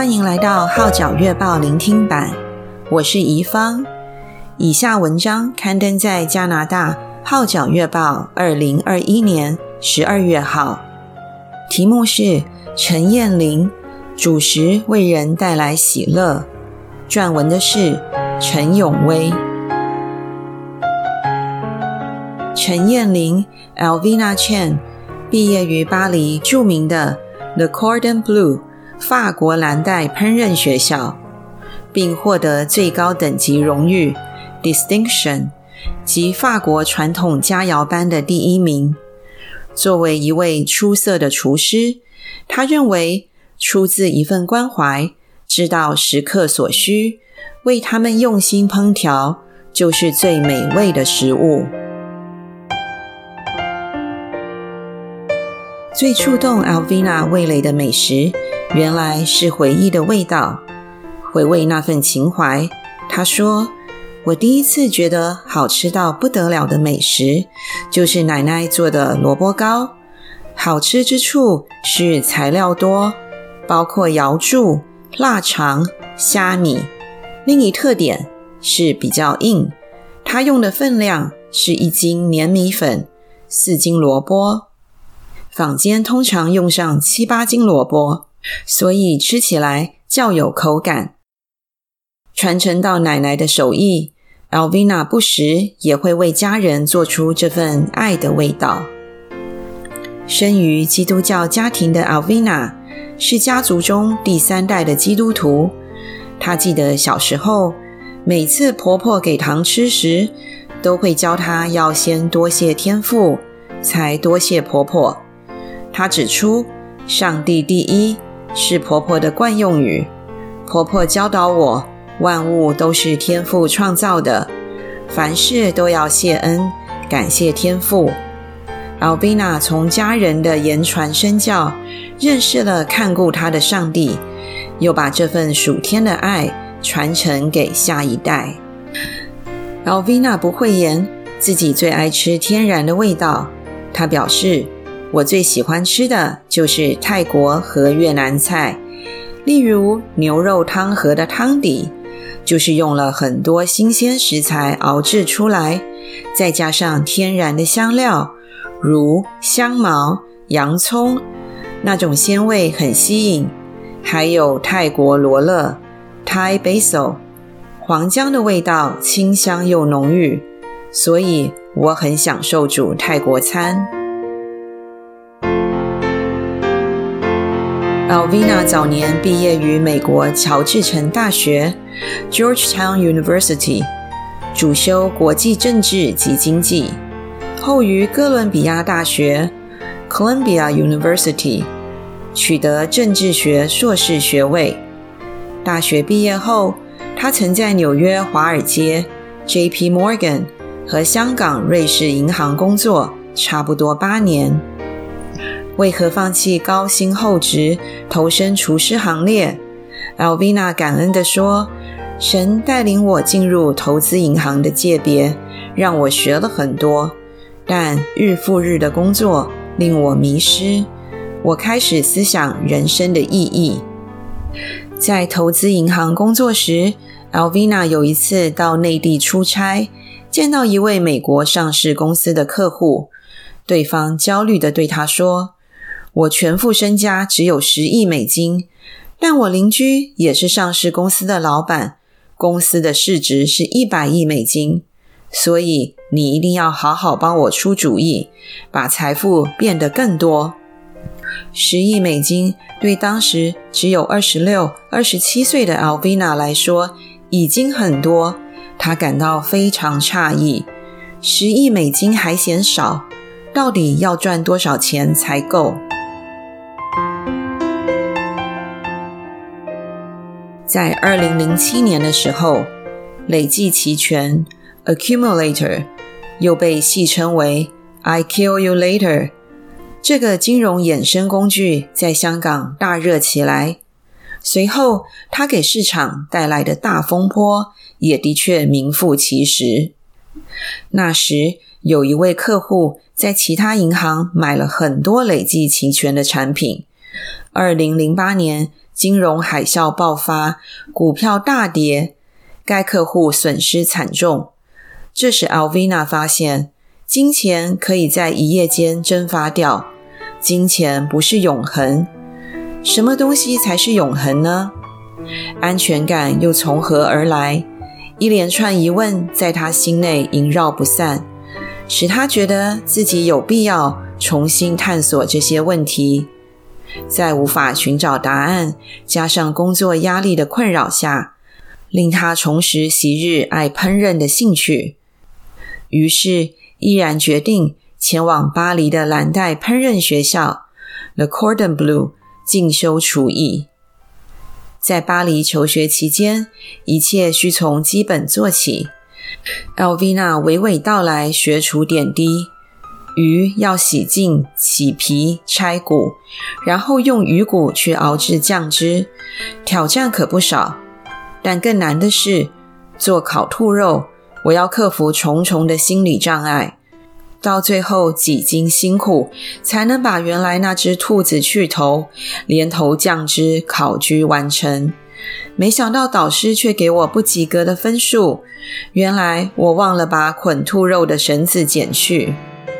欢迎来到号角月报聆听版，我是宜芳。以下文章刊登在加拿大号角月报2021年12月号，题目是陈燕玲，主食为人带来喜乐，撰文的是陈永威。陈燕玲 Alvina Chen 毕业于巴黎著名的 Le Cordon Bleu 法国蓝带烹饪学校，并获得最高等级荣誉 Distinction 及法国传统佳肴班的第1名。作为一位出色的厨师，他认为出自一份关怀，知道食客所需，为他们用心烹调，就是最美味的食物。最触动 Alvina 味蕾的美食，原来是回忆的味道。回味那份情怀，她说，我第一次觉得好吃到不得了的美食，就是奶奶做的萝卜糕。好吃之处是材料多，包括瑶柱、腊肠、虾米。另一特点是比较硬，她用的分量是1斤黏米粉、4斤萝卜。坊间通常用上7、8斤萝卜，所以吃起来较有口感。传承到奶奶的手艺， Alvina 不时也会为家人做出这份爱的味道。生于基督教家庭的 Alvina 是家族中第3代的基督徒。她记得小时候，每次婆婆给糖吃时，都会教她要先多谢天父，才多谢婆婆。她指出，上帝第一是婆婆的惯用语。婆婆教导我，万物都是天父创造的，凡事都要谢恩，感谢天父。Alvina 从家人的言传身教，认识了看顾她的上帝，又把这份属天的爱传承给下一代。Alvina 不讳言自己最爱吃天然的味道，她表示，我最喜欢吃的就是泰国和越南菜，例如牛肉汤盒的汤底，就是用了很多新鲜食材熬制出来，再加上天然的香料，如香茅、洋葱，那种鲜味很吸引。还有泰国罗勒 Thai Basil， 黄姜的味道清香又浓郁，所以我很享受煮泰国餐。Alvina 早年毕业于美国乔治城大学 Georgetown University， 主修国际政治及经济，后于哥伦比亚大学 Columbia University 取得政治学硕士学位。大学毕业后，他曾在纽约华尔街 JP Morgan 和香港瑞士银行工作差不多8年。为何放弃高薪厚职，投身厨师行列？ Alvina 感恩地说，神带领我进入投资银行的界别，让我学了很多，但日复日的工作令我迷失，我开始思想人生的意义。在投资银行工作时， Alvina 有一次到内地出差，见到一位美国上市公司的客户，对方焦虑地对他说，我全副身家只有10亿美金，但我邻居也是上市公司的老板，公司的市值是100亿美金，所以你一定要好好帮我出主意，把财富变得更多。10亿美金对当时只有26、27岁的 Alvina 来说已经很多，她感到非常诧异，10亿美金还嫌少，到底要赚多少钱才够？在2007年的时候，累计期权 Accumulator 又被戏称为 I kill you later， 这个金融衍生工具在香港大热起来。随后它给市场带来的大风波也的确名副其实。那时有一位客户在其他银行买了很多累计期权的产品， 2008年金融海啸爆发，股票大跌，该客户损失惨重。这时 Alvina 发现，金钱可以在一夜间蒸发掉，金钱不是永恒。什么东西才是永恒呢？安全感又从何而来？一连串疑问在他心内萦绕不散，使他觉得自己有必要重新探索这些问题。在无法寻找答案，加上工作压力的困扰下，令他重拾昔日爱烹饪的兴趣。于是毅然决定前往巴黎的蓝带烹饪学校 Le Cordon Bleu 进修厨艺。在巴黎求学期间，一切需从基本做起。Alvina 娓娓道来学厨点滴，鱼要洗净、起皮、拆骨，然后用鱼骨去熬制酱汁，挑战可不少。但更难的是，做烤兔肉，我要克服重重的心理障碍，到最后几经辛苦，才能把原来那只兔子去头，连同酱汁烤焗完成。没想到导师却给我不及格的分数，原来我忘了把捆兔肉的绳子剪去。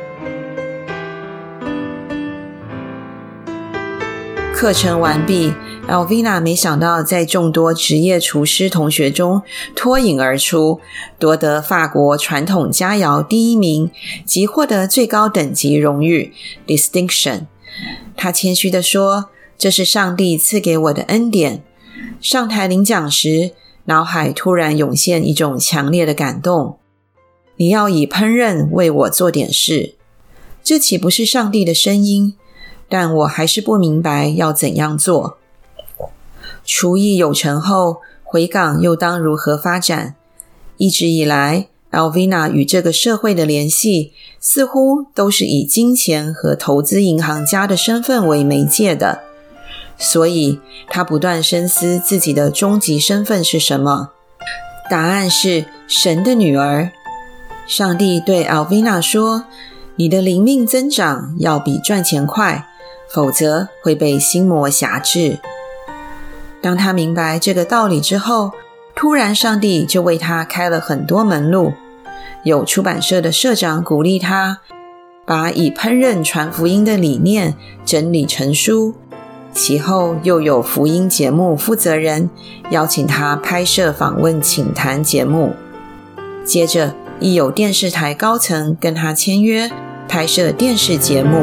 课程完毕， Alvina 没想到在众多职业厨师同学中脱颖而出，夺得法国传统佳肴第1名，及获得最高等级荣誉 Distinction。 他谦虚地说，这是上帝赐给我的恩典。上台领奖时，脑海突然涌现一种强烈的感动，你要以烹饪为我做点事。这岂不是上帝的声音？但我还是不明白要怎样做。厨艺有成后，回港又当如何发展？一直以来 Alvina 与这个社会的联系似乎都是以金钱和投资银行家的身份为媒介的，所以她不断深思自己的终极身份是什么。答案是神的女儿。上帝对 Alvina 说，你的灵命增长要比赚钱快，否则会被心魔辖制。当他明白这个道理之后，突然上帝就为他开了很多门路。有出版社的社长鼓励他把以烹饪传福音的理念整理成书，其后又有福音节目负责人邀请他拍摄访问请谈节目，接着亦有电视台高层跟他签约拍摄电视节目。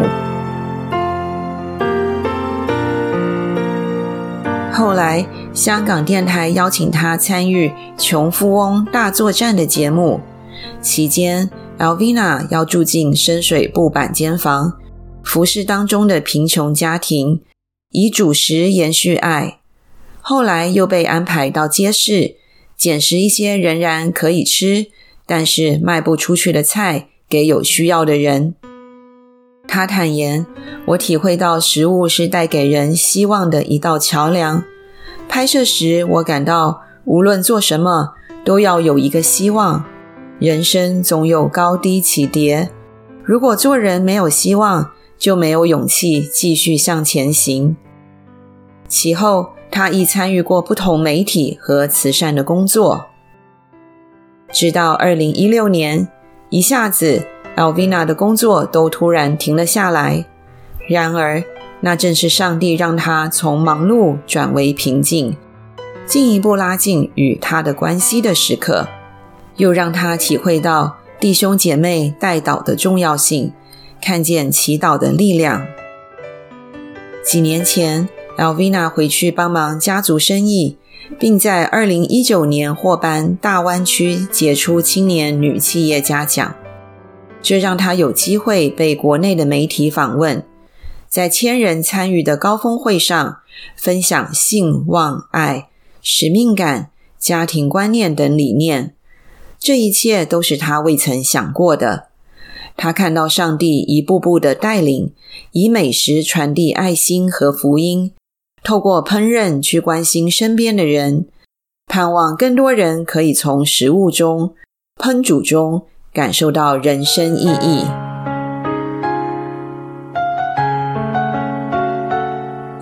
后来香港电台邀请他参与穷富翁大作战的节目，期间 Alvina 要住进深水埗板间房，服侍当中的贫穷家庭，以主食延续爱。后来又被安排到街市，捡拾一些仍然可以吃但是卖不出去的菜给有需要的人。他坦言，我体会到食物是带给人希望的一道桥梁。拍摄时我感到无论做什么都要有一个希望，人生总有高低起跌，如果做人没有希望，就没有勇气继续向前行。其后他亦参与过不同媒体和慈善的工作。直到2016年，一下子 Alvina 的工作都突然停了下来。然而那正是上帝让他从忙碌转为平静，进一步拉近与他的关系的时刻，又让他体会到弟兄姐妹代祷的重要性，看见祈祷的力量。几年前 Alvina 回去帮忙家族生意，并在2019年获颁大湾区杰出青年女企业家奖，这让她有机会被国内的媒体访问，在1000人参与的高峰会上分享信望爱、使命感、家庭观念等理念。这一切都是她未曾想过的。她看到上帝一步步的带领，以美食传递爱心和福音，透过烹饪去关心身边的人，盼望更多人可以从食物中、烹煮中感受到人生意义。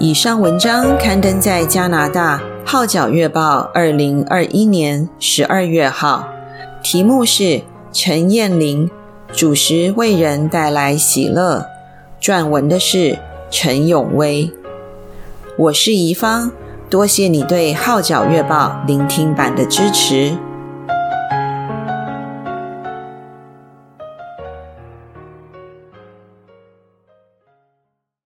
以上文章刊登在加拿大《号角月报》2021年12月号，题目是陈燕玲，主食为人带来喜乐，撰文的是陈永威。我是宜芳，多谢你对《号角月报》聆听版的支持。